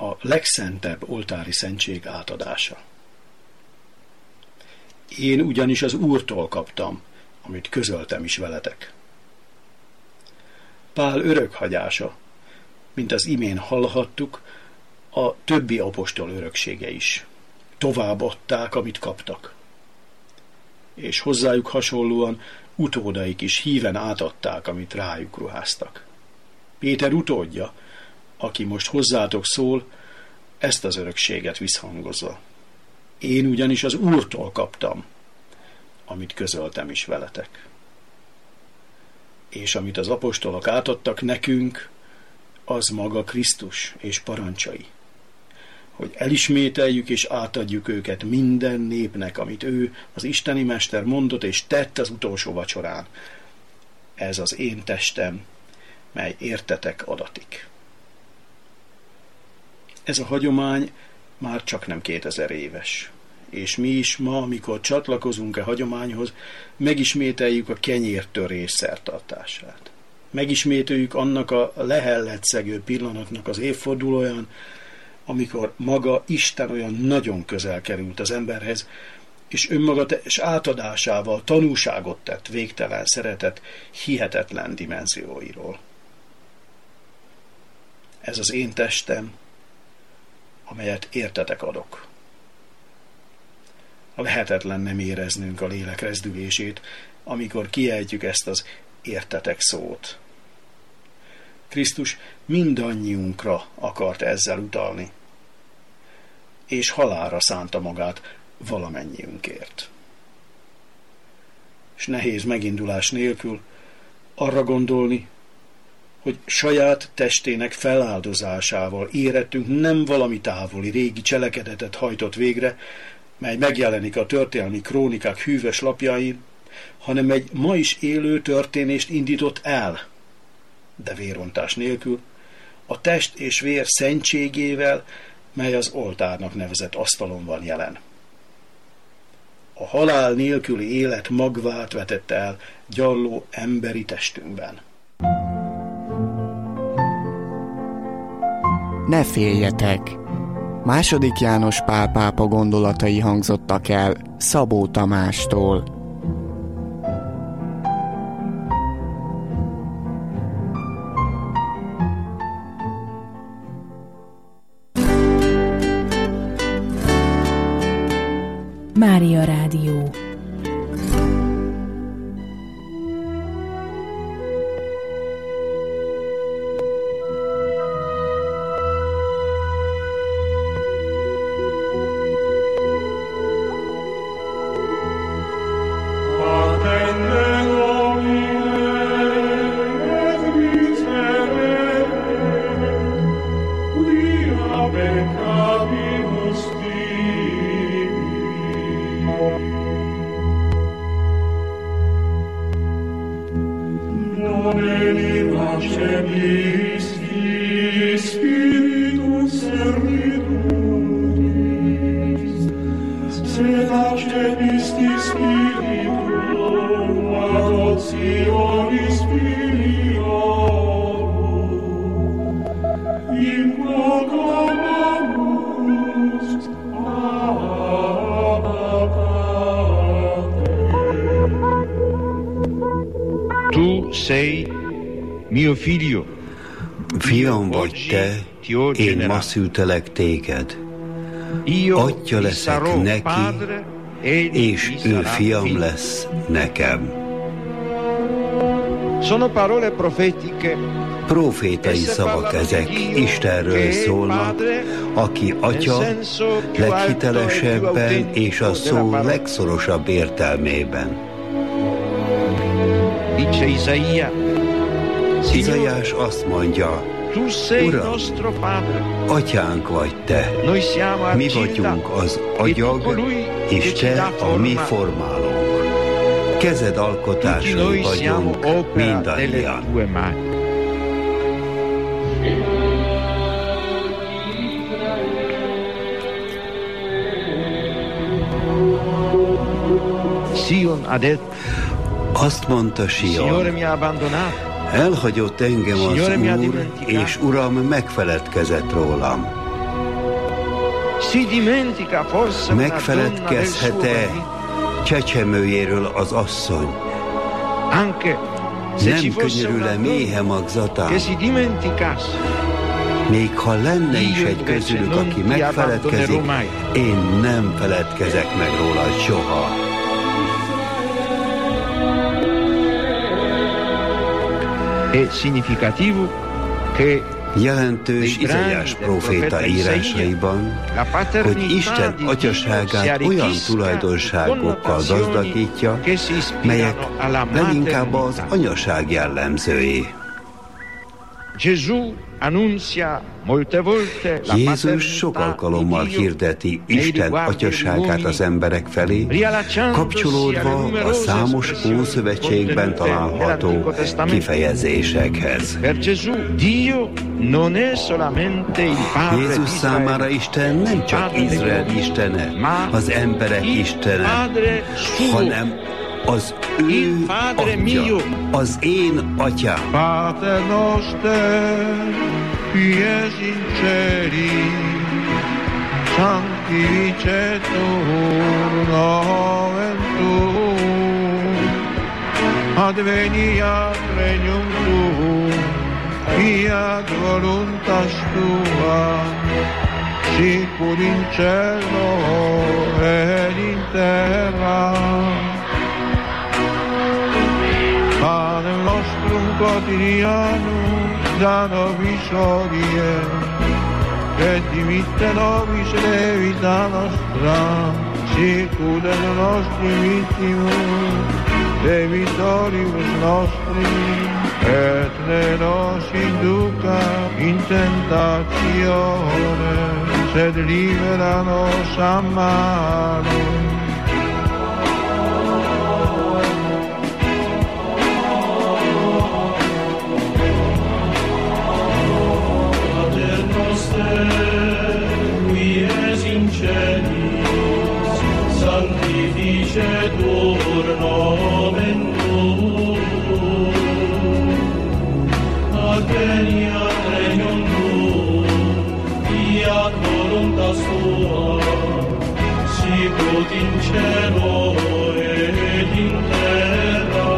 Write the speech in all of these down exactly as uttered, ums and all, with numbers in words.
a legszentebb oltári szentség átadása. Én ugyanis az Úrtól kaptam, amit közöltem is veletek. Pál örökhagyása, mint az imén hallhattuk, a többi apostol öröksége is. Továbbadták, amit kaptak. És hozzájuk hasonlóan utódaik is híven átadták, amit rájuk ruháztak. Péter utódja, aki most hozzátok szól, ezt az örökséget visszhangozza. Én ugyanis az Úrtól kaptam, amit közöltem is veletek. És amit az apostolok átadtak nekünk, az maga Krisztus és parancsai, hogy elismételjük és átadjuk őket minden népnek, amit ő, az isteni mester mondott és tett az utolsó vacsorán. Ez az én testem, mely értetek adatik. Ez a hagyomány már csak nem kétezer éves, és mi is ma, amikor csatlakozunk a hagyományhoz, megismételjük a kenyértörés szertartását. Megismételjük annak a lehelletszegő pillanatnak az évfordulóján, amikor maga Isten olyan nagyon közel került az emberhez, és önmaga és átadásával tanúságot tett végtelen szeretet hihetetlen dimenzióiról. Ez az én testem, amelyet értetek adok. Lehetetlen nem éreznünk a lélek rezdülését, amikor kiejtjük ezt az értetek szót. Krisztus mindannyiunkra akart ezzel utalni, és halálra szánta magát valamennyiünkért. És nehéz megindulás nélkül arra gondolni, hogy saját testének feláldozásával érettünk nem valami távoli régi cselekedetet hajtott végre, mely megjelenik a történelmi krónikák hűvös lapjain, hanem egy ma is élő történést indított el, de vérontás nélkül, a test és vér szentségével, mely az oltárnak nevezett asztalon van jelen. A halál nélküli élet magvát vetette el gyarló emberi testünkben. Ne féljetek! Második János Pál pápa gondolatai hangzottak el Szabó Tamástól. Mária Rádió. Fiam vagy te, én ma szültelek téged. Atya leszek neki, és ő fiam lesz nekem. Profétai szavak ezek, Istenről szólnak, aki atya leghitelesebben és a szó legszorosabb értelmében. Izaiás azt mondja, Uram, atyánk vagy te, mi vagyunk az agyag, és te a mi formálónk. Kezed alkotásai vagyunk mindannyian. Azt mondta Sion, elhagyott engem az Úr, és Uram megfeledkezett rólam. Megfeledkezhet-e csecsemőjéről az asszony? Nem könyörül-e méhe magzatán? Még ha lenne is egy közülük, aki megfeledkezik, én nem feledkezek meg róla soha. Jelentős Izaiás próféta írásaiban, hogy Isten atyaságát olyan tulajdonságokkal gazdagítja, melyek leginkább az anyaság jellemzői. Jézus sok alkalommal hirdeti Isten atyaságát az emberek felé, kapcsolódva a számos Ószövetségben található kifejezésekhez. Jézus számára Isten nem csak Izrael istene, az emberek istene, hanem az ő atya, az én atyám. Pater noster, qui es in celis, sanctificetur nomen tuum, adveniat regnum tuum, fiat voluntas tua, sicur in cielo et in terra. Panem nostrum quotidianum da nobis hodie, et dimitte nobis levita nostra, sicut et nostri vittimus, debitoribus nostri, et ne nos induca in tentatione, sed libera nos a malo. Qui es in celis, sanctificetur nomen tuum, adveniat regnum tuum, fiat voluntas tua, sicut in cielo et in terra.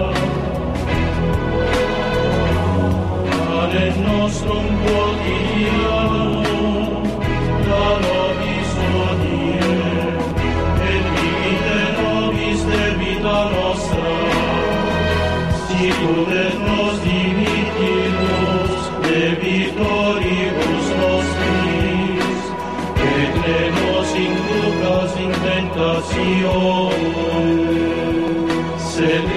Panem nostrum quotidianum da nobis hodie, et dimitte nobis debita nostra, sicut et nos dimittimus debitoribus nostris, et ne nos inducas in tentatione, sed